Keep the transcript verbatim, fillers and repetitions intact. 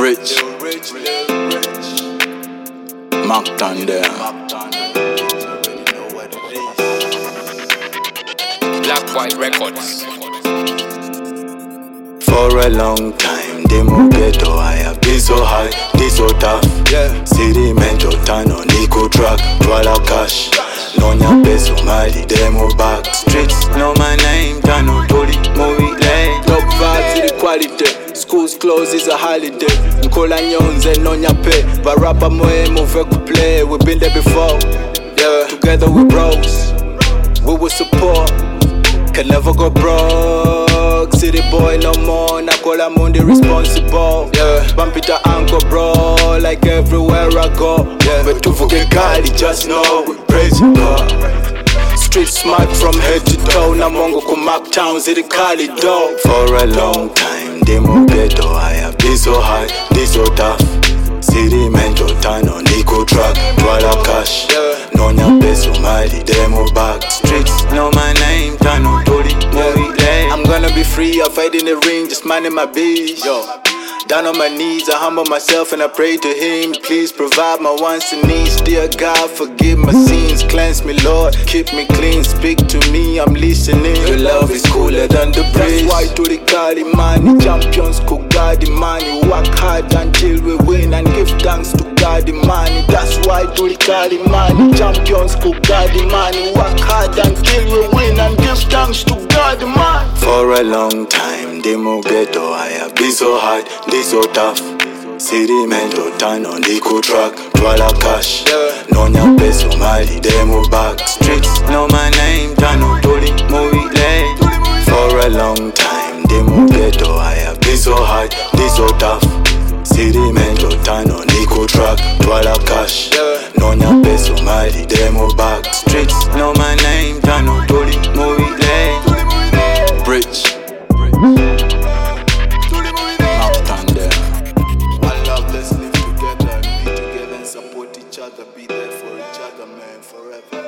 Rich, Macton there. Black White Records. For a long time, demo ghetto, I have been so high, this so tough. Yeah. City mental turn on Nico track, Twala cash. Nonya peso mali, demo back. Streets know my name, Tano Toli, movie lane. Top vibes, the quality. Schools closed is a holiday. Nkola nyonze nonya pay. Barapa moe move ku play. We've been there before. Yeah. Together we bros. We will support. Can never go broke. City boy no more. Nakola Mundi responsible. Yeah. Bampita anko bro. Like everywhere I go. Yeah. But to forget God, just know we praise God. Street smart from head to toe. Namongo ku Mark Town, City Cali dog. For a long time, demo ghetto, I have been so high, this so tough. City mental turn on Nico track, Twala cash. Nonya peso mali, demo back. Streets know my name, Tano Toli, movie lane. I'm gonna be free, I fight in the ring, just minding my biz. Yo. Down on my knees, I humble myself and I pray to him. Please provide my wants and needs. Dear God, forgive my sins. Cleanse me, Lord, keep me clean. Speak to me, I'm listening. Your love is cooler than the breeze. That's why to the Kali money, champions could guard the money. Work hard until we win and give thanks to God the money. That's why to the Kali money, champions could guard the money. Work hard until we win and give thanks to God the money. For a long time, demo ghetto, I have been so hard, this so tough. City mental turn on Nico track, Twala cash. Nonya peso mali, demo back. Streets know my name, Tano Toli, movie lane. For a long time, demo ghetto, I have been so hard, this so tough. City mental turn on Nico track, Twala cash. Nonya peso mali, demo back. Streets know my name, Tano Toli, movie lane. Bridge. Let's live together, be together and support each other, be there for each other, man, forever.